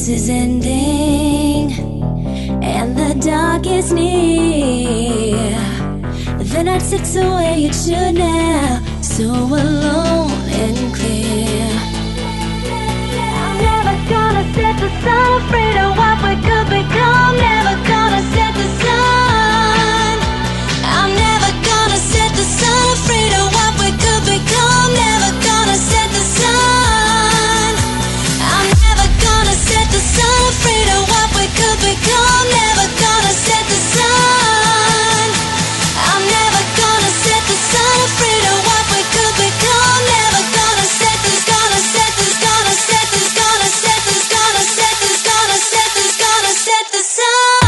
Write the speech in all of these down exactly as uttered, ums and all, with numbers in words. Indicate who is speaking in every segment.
Speaker 1: dance is ending and the dark is near. The night slips away, it should now, so alone and clear. I'm never gonna set the sun, afraid of what we could become. Never gonna set the sun. I'm never gonna set the sun, afraid of what we could become. Never gonna set the sun. I'm never gonna set the sun, afraid of what we could become. Never gonna set the sun. I'm never gonna set the sun, afraid of what we could become. Never gonna set this, gonna set this, gonna set this, gonna set this, gonna set this, gonna set this, gonna set the sun.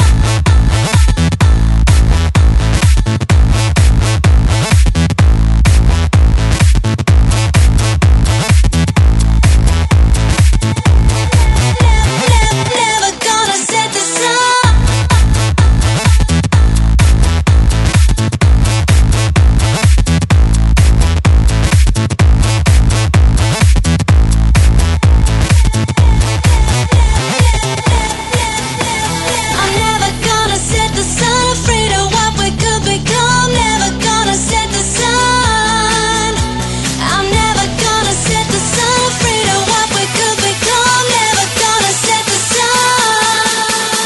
Speaker 1: Never gonna set the sun. I'm never gonna set the sun, afraid of what we could become. Never gonna set the sun. I'm never gonna set the sun, afraid of what we could become. Never gonna set the sun.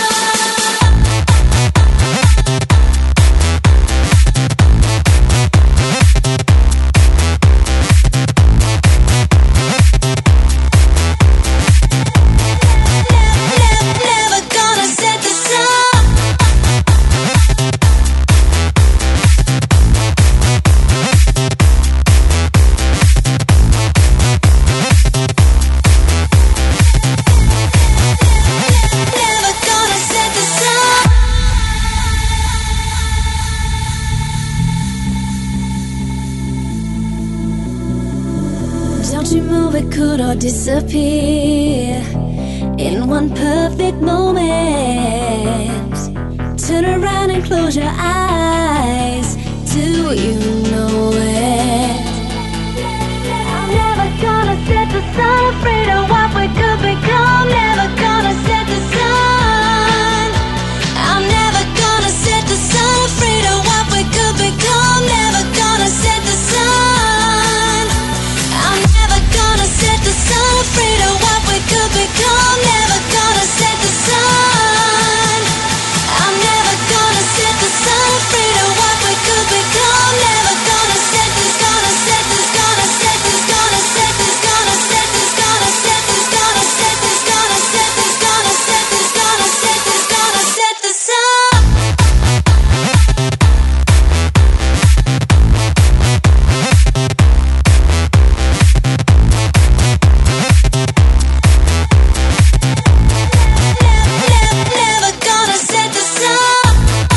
Speaker 1: Never gonna set the sun. Never gonna set the sun. Don't you move, it could all disappear in one perfect moment. Turn around and close your eyes. Do you know it? I'm never gonna set the sun, afraid of what we could become. Never gonna set the sun. I'm never gonna set the sun, afraid of what we could become. Never gonna set the sun. I'm never gonna set the sun, afraid of what we could become. Never gonna set the sun. I'm never gonna set the sun, afraid of what we could become. Never gonna set this, gonna set this, gonna set this, gonna set this, gonna set this, gonna set this, gonna set this, gonna set this, gonna set this, gonna set this, gonna set the sun. Never gonna set the sun.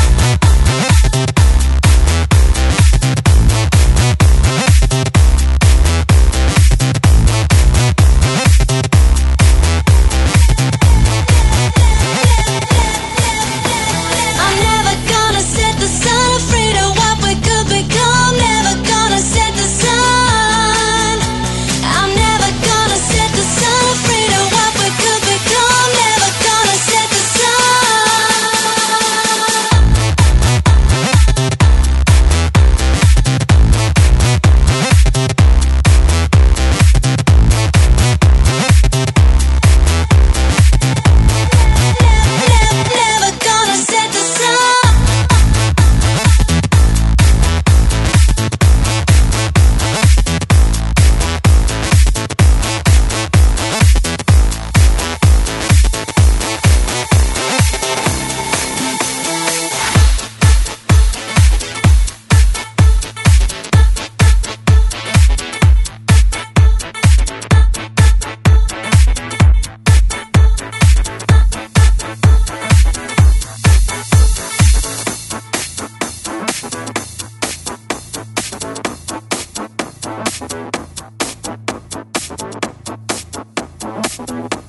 Speaker 1: I'm never gonna set the sun, afraid of what we could become. Never gonna set the sun. I'm never gonna set the sun, afraid of what we could become. Never gonna set the sun. Never gonna set the sun. Thank you.